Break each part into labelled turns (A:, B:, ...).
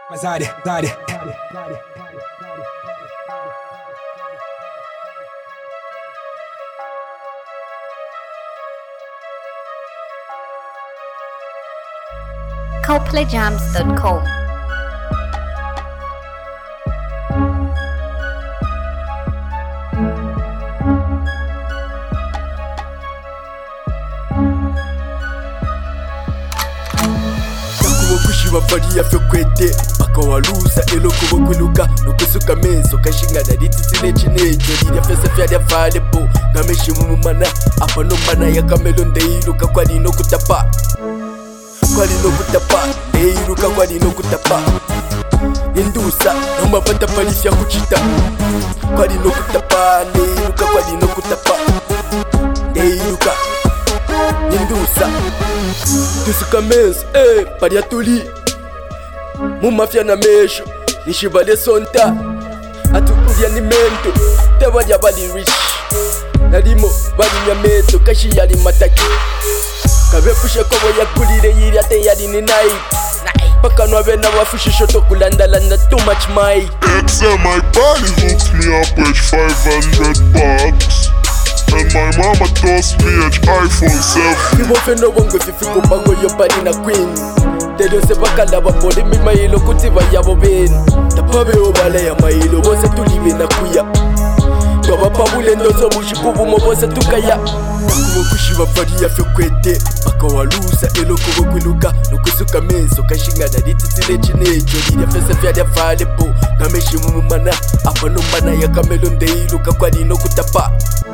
A: Zade.
B: ColdplayJams.com.
C: Bafariya fyo kwete bakawaluza elo kubo kwiluka nokusuka menso kashingana lititsile chinejo lirya fese fyarya valepo ngameshi mumana apa nomana yakamelo ndeiluka kwalino kutapa ndeiluka kwalino kutapa indusa nomapata palifya kuchita kwalino kutapa ndeiluka kwalino kutapa ndeiluka indusa tusuka menso palya tuli mumafya na mesho nishibale sonta atukulya ni mento tebalya bali rich nalimo bali nyameto kashi yali mataki kabepushe kobo yakulire yirya te yali ni night pakanwa bena bafushisho tokulandalanda too much mic.
D: My body hooks me up with $500 and my mama tossed me an iPhone 7.
C: Ibofe no bongo fifiko bango yo bali na queen Dedose bakala bapole mi mailo kutiva yabo beni Tapabe obale ya mailo bose tulibe na kuya Toba pabule ndozo mushikubu mo bose tukaya Takubo kushiba fari ya fyo kwete bakawaluza elo kubo kwiluka nokusuka menso kashingana lititsile chinejo lirya fese fyarya valepo ngameshi mumana apa nomana yakamelo ndeiluka kwalino kutapa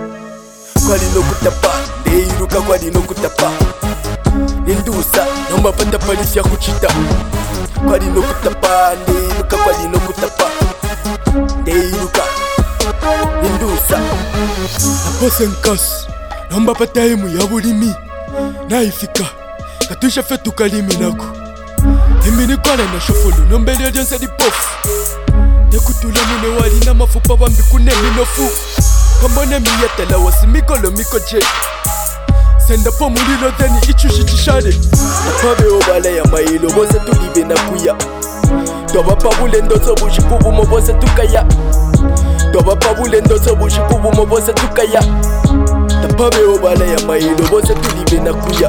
C: ndeiluka kwalino kutapa indusa nomapata palifya kuchita kwalino kutapa ndeiluka kwalino kutapa ndeiluka indusa napose nkasi nomapata emu ya bulimi naifika katusha fe tukalimi nako imini kwana na shofolo nombelyo lyonse lipofu nekutula mune wali na mafupa bambi kune minofu kambone miyatela wasi mikolo mikoje senda po mulilo theni ichushi chishale napabe obala ya mailo bose tulibe na kuya toba pabule ndozo bushikubu mo bose tukaya toba pabule ndozo bushikubu mo bose tukaya napabe obala ya mailo bose tulibe na kuya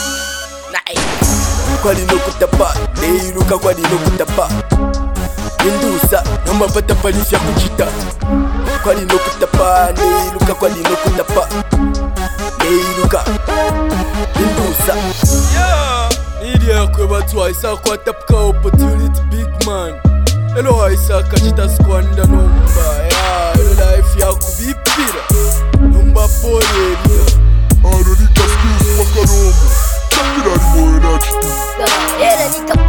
C: kwalino kutapa ndeiluka kwalino kutapa indusa nomapata palifya kuchita kwalino kutapa ndeiluka kwalino kutapa ndeiluka indusa nidya bathu ayisakwata puka opportunity big man elo ayisakachita skwanda nomba elo life yaku vipira nomba poleria
D: Aronika skills makalombo Takira limoyo nachitu
B: Era